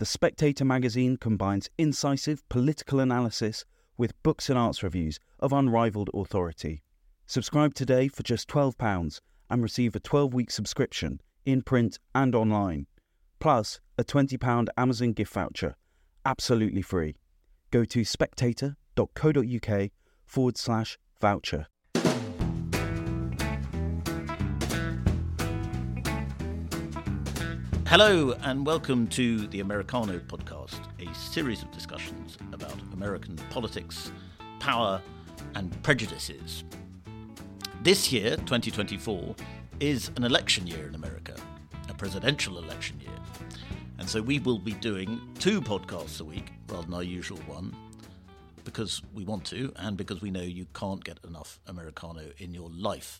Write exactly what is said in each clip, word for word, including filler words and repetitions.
The Spectator magazine combines incisive political analysis with books and arts reviews of unrivaled authority. Subscribe today for just twelve pounds and receive a twelve-week subscription in print and online, plus a twenty pounds Amazon gift voucher, absolutely free. Go to spectator.co.uk forward slash voucher. Hello and welcome to the Americano podcast, a series of discussions about American politics, power and prejudices. This year, twenty twenty-four, is an election year in America, a presidential election year. And so we will be doing two podcasts a week rather than our usual one, because we want to and because we know you can't get enough Americano in your life.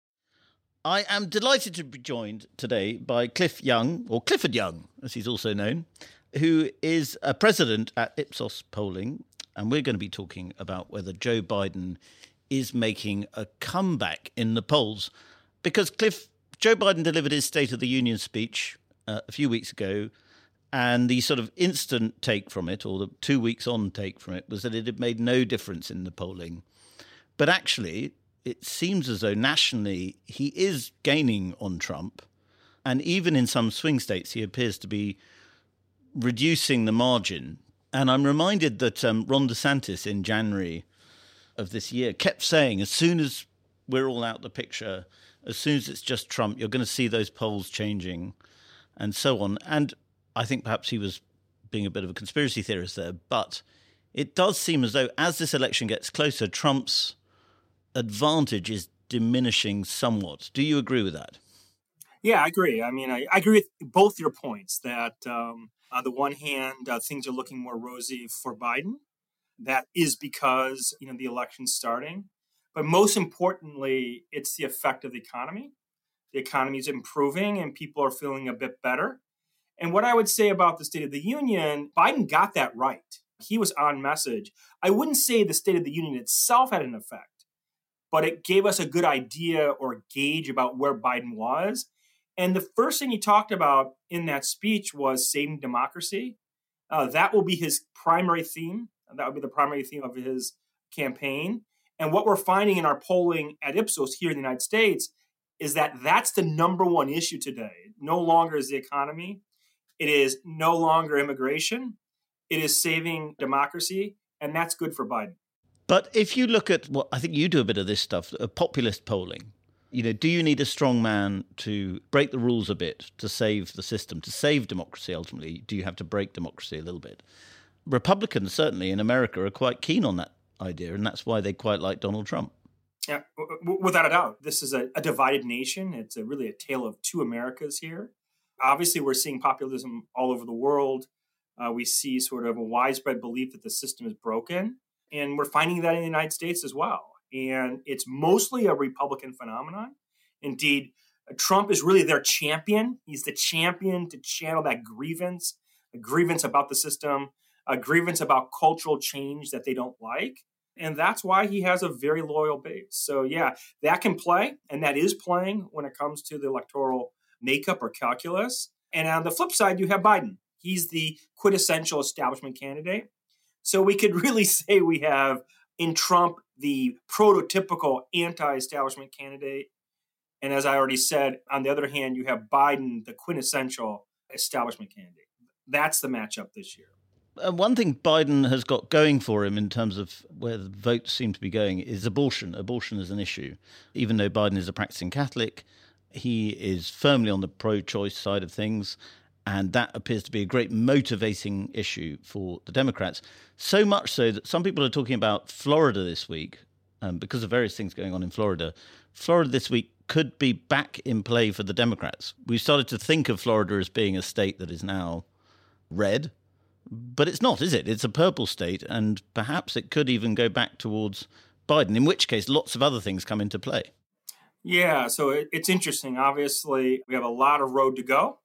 I am delighted to be joined today by Cliff Young, or Clifford Young, as he's also known, who is a president at Ipsos Polling, and we're going to be talking about whether Joe Biden is making a comeback in the polls. Because, Cliff, Joe Biden delivered his State of the Union speech uh, a few weeks ago, and the sort of instant take from it, or the two weeks on take from it, was that it had made no difference in the polling. But actually, it seems as though nationally he is gaining on Trump. And even in some swing states, he appears to be reducing the margin. And I'm reminded that um, Ron DeSantis in January of this year kept saying, as soon as we're all out the picture, as soon as it's just Trump, you're going to see those polls changing and so on. And I think perhaps he was being a bit of a conspiracy theorist there. But it does seem as though as this election gets closer, Trump's advantage is diminishing somewhat. Do you agree with that? Yeah, I agree. I mean, I, I agree with both your points that um, on the one hand, uh, things are looking more rosy for Biden. That is because, you know, the election's starting. But most importantly, it's the effect of the economy. The economy is improving and people are feeling a bit better. And what I would say about the State of the Union, Biden got that right. He was on message. I wouldn't say the State of the Union itself had an effect, but it gave us a good idea or gauge about where Biden was. And the first thing he talked about in that speech was saving democracy. Uh, that will be his primary theme. That would be the primary theme of his campaign. And what we're finding in our polling at Ipsos here in the United States is that that's the number one issue today. No longer is the economy. It is no longer immigration. It is saving democracy. And that's good for Biden. But if you look at what I think you do a bit of this stuff, a populist polling, you know, do you need a strong man to break the rules a bit to save the system, to save democracy ultimately? Do you have to break democracy a little bit? Republicans, certainly in America, are quite keen on that idea, and that's why they quite like Donald Trump. Yeah, w- without a doubt. This is a, a divided nation. It's a, really a tale of two Americas here. Obviously, we're seeing populism all over the world. Uh, we see sort of a widespread belief that the system is broken. And we're finding that in the United States as well. And it's mostly a Republican phenomenon. Indeed, Trump is really their champion. He's the champion to channel that grievance, a grievance about the system, a grievance about cultural change that they don't like. And that's why he has a very loyal base. So, yeah, that can play. And that is playing when it comes to the electoral makeup or calculus. And on the flip side, you have Biden. He's the quintessential establishment candidate. So we could really say we have in Trump the prototypical anti-establishment candidate. And as I already said, on the other hand, you have Biden, the quintessential establishment candidate. That's the matchup this year. Uh, one thing Biden has got going for him in terms of where the votes seem to be going is abortion. Abortion is an issue. Even though Biden is a practicing Catholic, he is firmly on the pro-choice side of things. And that appears to be a great motivating issue for the Democrats. So much so that some people are talking about Florida this week, um, because of various things going on in Florida. Florida this week could be back in play for the Democrats. We've started to think of Florida as being a state that is now red, but it's not, is it? It's a purple state, and perhaps it could even go back towards Biden, in which case lots of other things come into play. Yeah, so it, it's interesting. Obviously, we have a lot of road to go.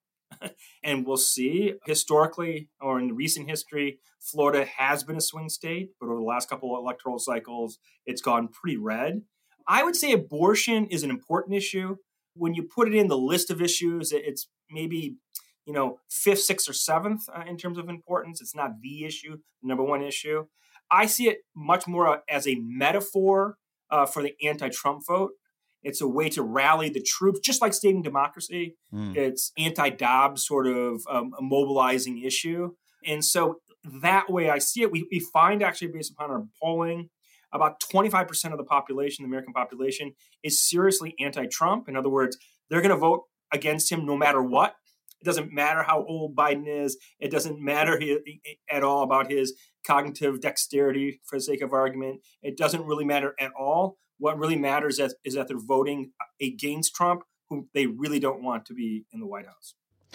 And we'll see. Historically, or in recent history, Florida has been a swing state, but over the last couple of electoral cycles, it's gone pretty red. I would say abortion is an important issue. When you put it in the list of issues, it's maybe you know, fifth, sixth, or seventh uh, in terms of importance. It's not the issue, the number one issue. I see it much more as a metaphor uh, for the anti-Trump vote. It's a way to rally the troops, just like saving democracy. Mm. It's anti-Dobbs sort of um, a mobilizing issue. And so that way I see it. We, we find actually, based upon our polling, about twenty-five percent of the population, the American population, is seriously anti-Trump. In other words, they're going to vote against him no matter what. It doesn't matter how old Biden is. It doesn't matter his, at all about his cognitive dexterity, for the sake of argument. It doesn't really matter at all. What really matters is, is that they're voting against Trump, who they really don't want to be in the White House.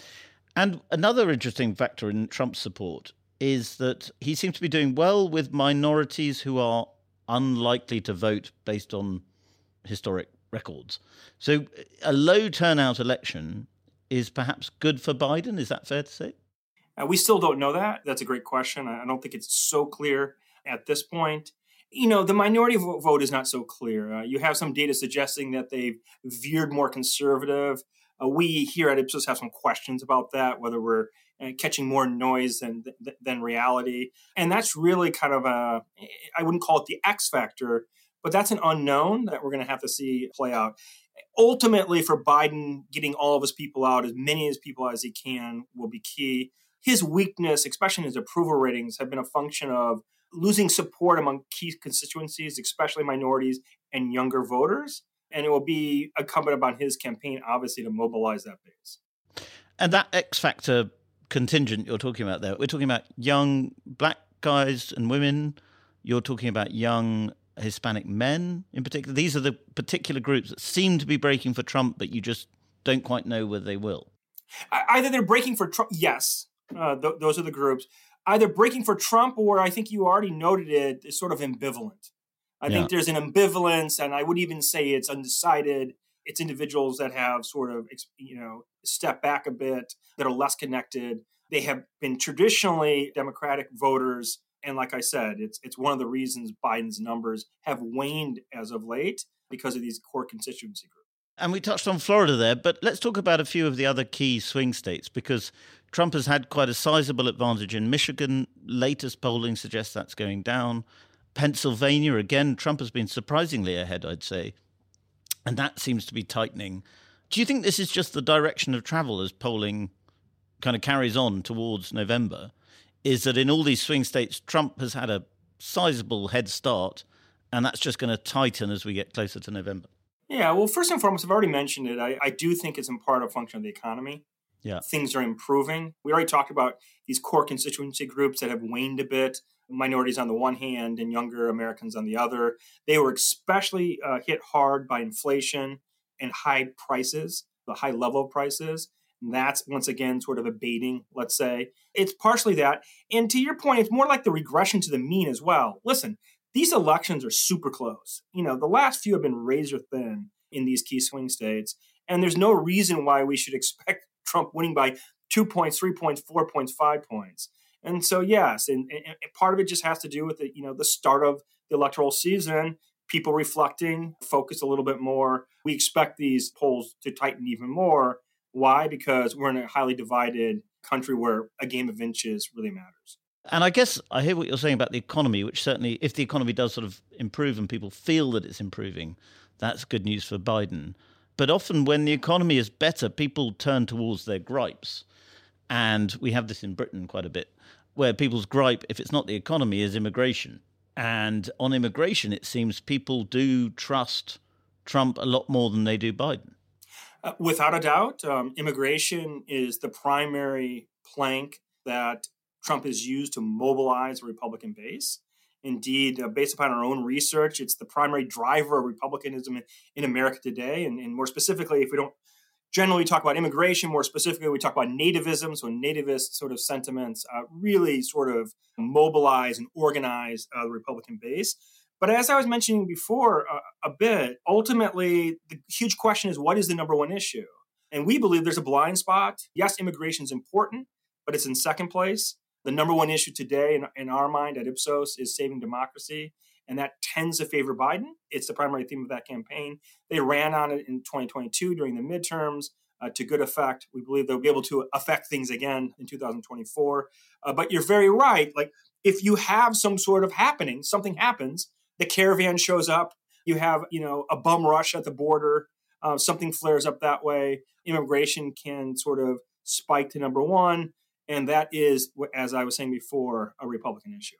And another interesting factor in Trump's support is that he seems to be doing well with minorities who are unlikely to vote based on historic records. So a low turnout election is perhaps good for Biden. Is that fair to say? Uh, we still don't know that. That's a great question. I don't think it's so clear at this point. You know, the minority vote is not so clear. Uh, you have some data suggesting that they've veered more conservative. Uh, we here at Ipsos have some questions about that, whether we're uh, catching more noise than than reality. And that's really kind of a, I wouldn't call it the X factor, but that's an unknown that we're going to have to see play out. Ultimately, for Biden, getting all of his people out, as many as people as he can, will be key. His weakness, especially in his approval ratings, have been a function of losing support among key constituencies, especially minorities and younger voters. And it will be incumbent upon his campaign, obviously, to mobilize that base. And that X factor contingent you're talking about there, we're talking about young black guys and women. You're talking about young Hispanic men in particular. These are the particular groups that seem to be breaking for Trump, but you just don't quite know whether they will. Either they're breaking for Trump, yes, uh, th- those are the groups. Either breaking for Trump, or I think you already noted it, is sort of ambivalent. I yeah. think there's an ambivalence, and I would even say it's undecided. It's individuals that have sort of, you know, stepped back a bit, that are less connected. They have been traditionally Democratic voters. And like I said, it's it's one of the reasons Biden's numbers have waned as of late, because of these core constituency groups. And we touched on Florida there, but let's talk about a few of the other key swing states, because Trump has had quite a sizable advantage in Michigan. Latest polling suggests that's going down. Pennsylvania, again, Trump has been surprisingly ahead, I'd say. And that seems to be tightening. Do you think this is just the direction of travel as polling kind of carries on towards November? Is that in all these swing states, Trump has had a sizable head start, and that's just going to tighten as we get closer to November? Yeah, well, first and foremost, I've already mentioned it. I, I do think it's in part a function of the economy. Yeah, things are improving. We already talked about these core constituency groups that have waned a bit, minorities on the one hand and younger Americans on the other. They were especially uh, hit hard by inflation and high prices, the high level of prices. And that's, once again, sort of abating, let's say. It's partially that. And to your point, it's more like the regression to the mean as well. Listen, these elections are super close. You know, the last few have been razor thin in these key swing states. And there's no reason why we should expect Trump winning by two points, three points, four points, five points. And so, yes, and, and part of it just has to do with the, you know, the start of the electoral season, people reflecting, focus a little bit more. We expect these polls to tighten even more. Why? Because we're in a highly divided country where a game of inches really matters. And I guess I hear what you're saying about the economy, which certainly, if the economy does sort of improve and people feel that it's improving, that's good news for Biden. But often when the economy is better, people turn towards their gripes. And we have this in Britain quite a bit, where people's gripe, if it's not the economy, is immigration. And on immigration, it seems people do trust Trump a lot more than they do Biden. Uh, without a doubt, um, immigration is the primary plank that Trump has used to mobilize the Republican base. Indeed, uh, based upon our own research, it's the primary driver of Republicanism in, in America today. And, and more specifically, if we don't generally talk about immigration, more specifically, we talk about nativism. So nativist sort of sentiments uh, really sort of mobilize and organize uh, the Republican base. But as I was mentioning before uh, a bit, ultimately, the huge question is, what is the number one issue? And we believe there's a blind spot. Yes, immigration is important, but it's in second place. The number one issue today in, in our mind at Ipsos is saving democracy, and that tends to favor Biden. It's the primary theme of that campaign. They ran on it in twenty twenty-two during the midterms. uh, to good effect. We believe they'll be able to affect things again in two thousand twenty-four. Uh, but you're very right. Like, if you have some sort of happening, something happens, the caravan shows up, you have, you know, a bum rush at the border, uh, something flares up that way, immigration can sort of spike to number one. And that is, as I was saying before, a Republican issue.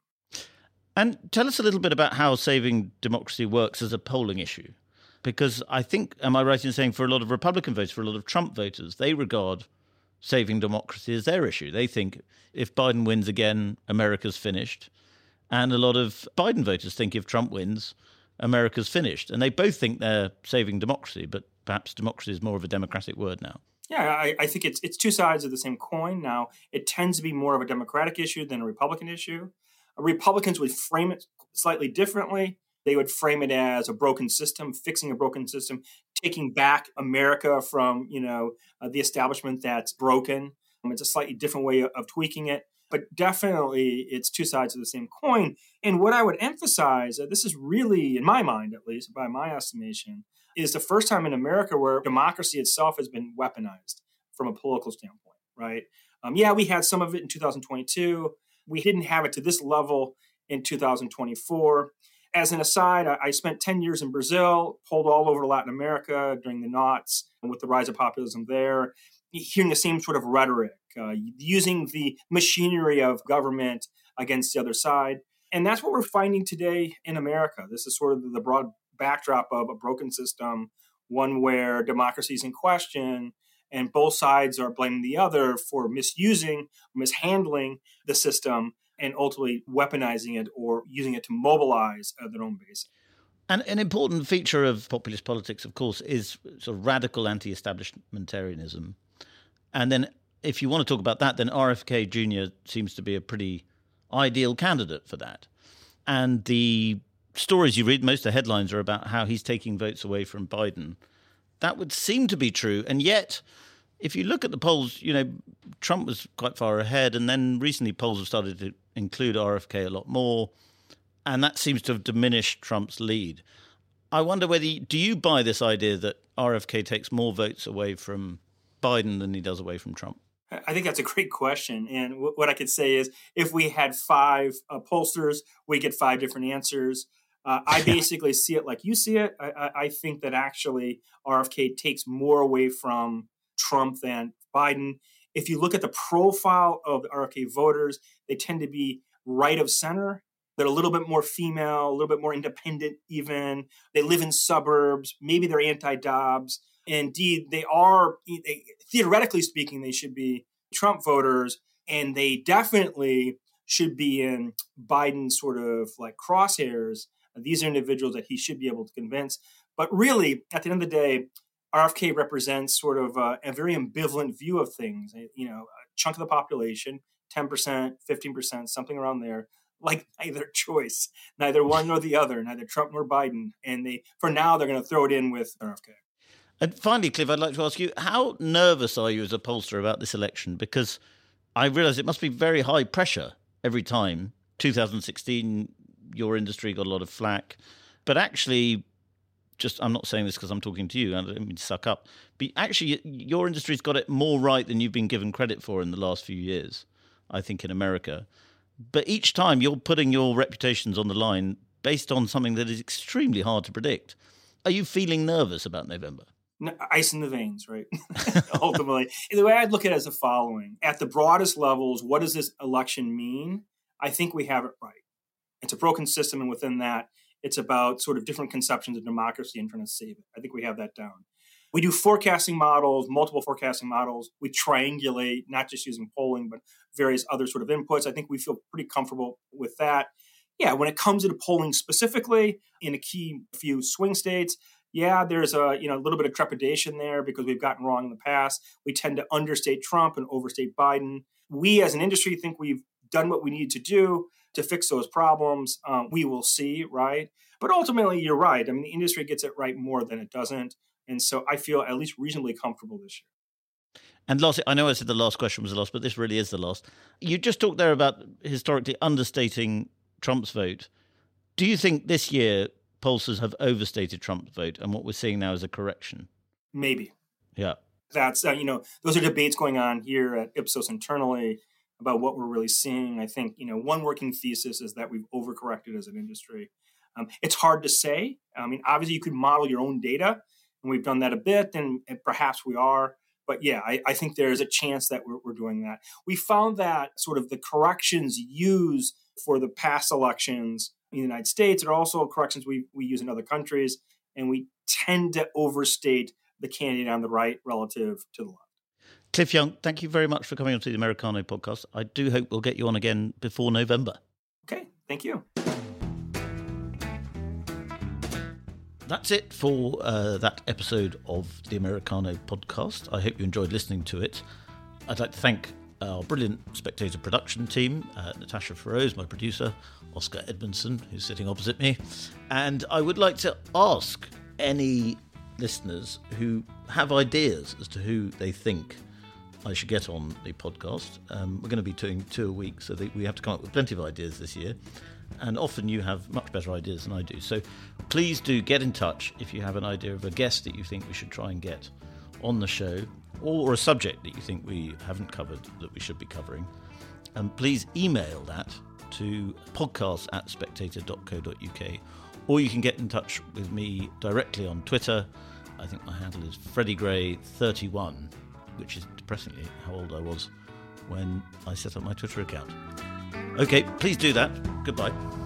And tell us a little bit about how saving democracy works as a polling issue. Because I think, am I right in saying for a lot of Republican voters, for a lot of Trump voters, they regard saving democracy as their issue. They think if Biden wins again, America's finished. And a lot of Biden voters think if Trump wins, America's finished. And they both think they're saving democracy, but perhaps democracy is more of a democratic word now. Yeah, I, I think it's it's two sides of the same coin. Now, it tends to be more of a Democratic issue than a Republican issue. Republicans would frame it slightly differently. They would frame it as a broken system, fixing a broken system, taking back America from, you know, uh, the establishment that's broken. Um, it's a slightly different way of, of tweaking it. But definitely, it's two sides of the same coin. And what I would emphasize, uh, this is really, in my mind at least, by my estimation, is the first time in America where democracy itself has been weaponized from a political standpoint, right? Um, yeah, we had some of it in two thousand twenty-two. We didn't have it to this level in two thousand twenty-four. As an aside, I, I spent ten years in Brazil, pulled all over Latin America during the noughts and with the rise of populism there, hearing the same sort of rhetoric, uh, using the machinery of government against the other side. And that's what we're finding today in America. This is sort of the broad backdrop of a broken system, one where democracy is in question, and both sides are blaming the other for misusing, mishandling the system, and ultimately weaponizing it or using it to mobilize uh, their own base. And an important feature of populist politics, of course, is sort of radical anti-establishmentarianism. And then if you want to talk about that, then R F K Junior seems to be a pretty ideal candidate for that. And the stories you read, most of the headlines are about how he's taking votes away from Biden. That would seem to be true. And yet, if you look at the polls, you know, Trump was quite far ahead. And then recently polls have started to include R F K a lot more. And that seems to have diminished Trump's lead. I wonder whether, you, do you buy this idea that R F K takes more votes away from Biden than he does away from Trump? I think that's a great question. And w- what I could say is if we had five uh, pollsters, we get five different answers. Uh, I basically see it like you see it. I, I, I think that actually R F K takes more away from Trump than Biden. If you look at the profile of the R F K voters, they tend to be right of center. They're a little bit more female, a little bit more independent even. They live in suburbs. Maybe they're anti-Dobbs. Indeed, they are, they, theoretically speaking, they should be Trump voters, and they definitely should be in Biden's sort of like crosshairs. These are individuals that he should be able to convince. But really, at the end of the day, R F K represents sort of a, a very ambivalent view of things. You know, a chunk of the population, ten percent, fifteen percent, something around there, like neither choice, neither one nor the other, neither Trump nor Biden. And they, for now, they're going to throw it in with R F K. And finally, Cliff, I'd like to ask you, how nervous are you as a pollster about this election? Because I realise it must be very high pressure every time. two thousand sixteen, your industry got a lot of flack. But actually, just I'm not saying this because I'm talking to you, I don't mean to suck up. But actually, your industry's got it more right than you've been given credit for in the last few years, I think, in America. But each time you're putting your reputations on the line based on something that is extremely hard to predict. Are you feeling nervous about November? No, ice in the veins, right? Ultimately. The way I'd look at it is the following. At the broadest levels, what does this election mean? I think we have it right. It's a broken system, and within that, it's about sort of different conceptions of democracy and trying to save it. I think we have that down. We do forecasting models, multiple forecasting models. We triangulate, not just using polling, but various other sort of inputs. I think we feel pretty comfortable with that. Yeah, when it comes to polling specifically in a key few swing states, yeah, there's a you know a little bit of trepidation there because we've gotten wrong in the past. We tend to understate Trump and overstate Biden. We as an industry think we've done what we need to do to fix those problems. Um, we will see, right? But ultimately, you're right. I mean, the industry gets it right more than it doesn't. And so I feel at least reasonably comfortable this year. And last, I know I said the last question was the last, but this really is the last. You just talked there about historically understating Trump's vote. Do you think this year pollsters have overstated Trump's vote and what we're seeing now is a correction? Maybe. Yeah. That's, uh, you know, those are debates going on here at Ipsos internally about what we're really seeing. I think, you know, one working thesis is that we've overcorrected as an industry. Um, it's hard to say. I mean, obviously you could model your own data, and we've done that a bit, and, and perhaps we are. But yeah, I, I think there's a chance that we're, we're doing that. We found that sort of the corrections used for the past elections in the United States are also corrections we, we use in other countries, and we tend to overstate the candidate on the right relative to the left. Cliff Young, thank you very much for coming on to the Americano podcast. I do hope we'll get you on again before November. Okay, thank you. That's it for uh, that episode of the Americano podcast. I hope you enjoyed listening to it. I'd like to thank our brilliant Spectator production team, uh, Natasha Feroz, my producer, Oscar Edmondson, who's sitting opposite me. And I would like to ask any listeners who have ideas as to who they think I should get on the podcast. Um, we're going to be doing two a week, so that we have to come up with plenty of ideas this year. And often you have much better ideas than I do. So please do get in touch if you have an idea of a guest that you think we should try and get on the show, or a subject that you think we haven't covered that we should be covering. And please email that to podcast at spectator dot co dot uk, or you can get in touch with me directly on Twitter. I think my handle is Freddie Gray thirty-one, which is depressingly how old I was when I set up my Twitter account. Okay, please do that. Goodbye.